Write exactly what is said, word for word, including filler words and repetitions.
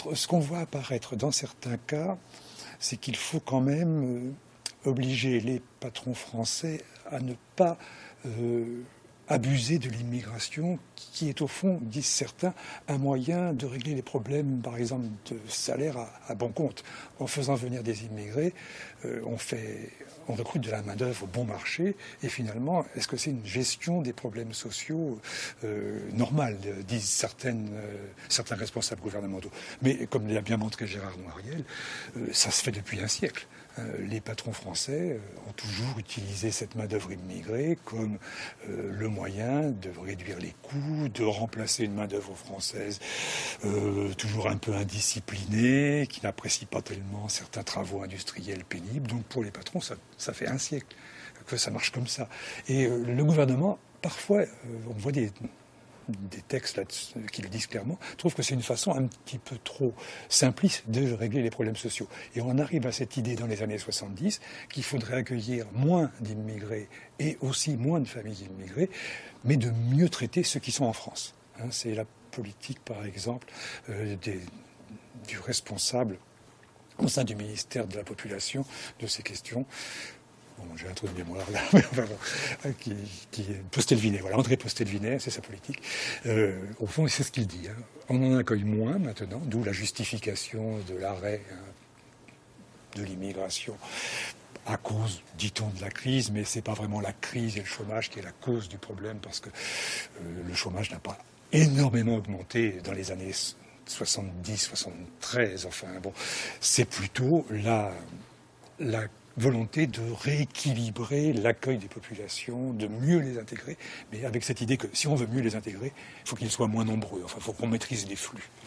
ce qu'on voit apparaître dans certains cas, c'est qu'il faut quand même euh, obliger les patrons français à ne pas euh, abuser de l'immigration, qui est au fond, disent certains, un moyen de régler les problèmes, par exemple, de salaire à, à bon compte. En faisant venir des immigrés, euh, on fait, on recrute de la main-d'œuvre au bon marché, et finalement, est-ce que c'est une gestion des problèmes sociaux euh, normale, disent certaines, euh, certains responsables gouvernementaux. Mais comme l'a bien montré Gérard Noiriel, euh, ça se fait depuis un siècle. Les patrons français ont toujours utilisé cette main-d'œuvre immigrée comme euh, le moyen de réduire les coûts, de remplacer une main-d'œuvre française euh, toujours un peu indisciplinée, qui n'apprécie pas tellement certains travaux industriels pénibles. Donc pour les patrons, ça, ça fait un siècle que ça marche comme ça. Et euh, le gouvernement, parfois, euh, on voit des... des textes là, qui le disent clairement, trouvent que c'est une façon un petit peu trop simpliste de régler les problèmes sociaux. Et on arrive à cette idée dans les années soixante-dix qu'il faudrait accueillir moins d'immigrés et aussi moins de familles immigrées, mais de mieux traiter ceux qui sont en France. Hein, c'est la politique, par exemple, euh, des, du responsable au sein du ministère de la Population de ces questions. Bon, j'ai un trou de mémoire là, mais enfin bon, qui, qui est Postelvinet, voilà, André Postelvinet, c'est sa politique. Euh, au fond, c'est ce qu'il dit. Hein. On en accueille moins maintenant, d'où la justification de l'arrêt hein, de l'immigration à cause, dit-on, de la crise, mais c'est pas vraiment la crise et le chômage qui est la cause du problème, parce que euh, le chômage n'a pas énormément augmenté dans les années soixante-dix, soixante-treize, enfin bon, c'est plutôt la, la volonté de rééquilibrer l'accueil des populations, de mieux les intégrer, mais avec cette idée que si on veut mieux les intégrer, il faut qu'ils soient moins nombreux, enfin il faut qu'on maîtrise les flux.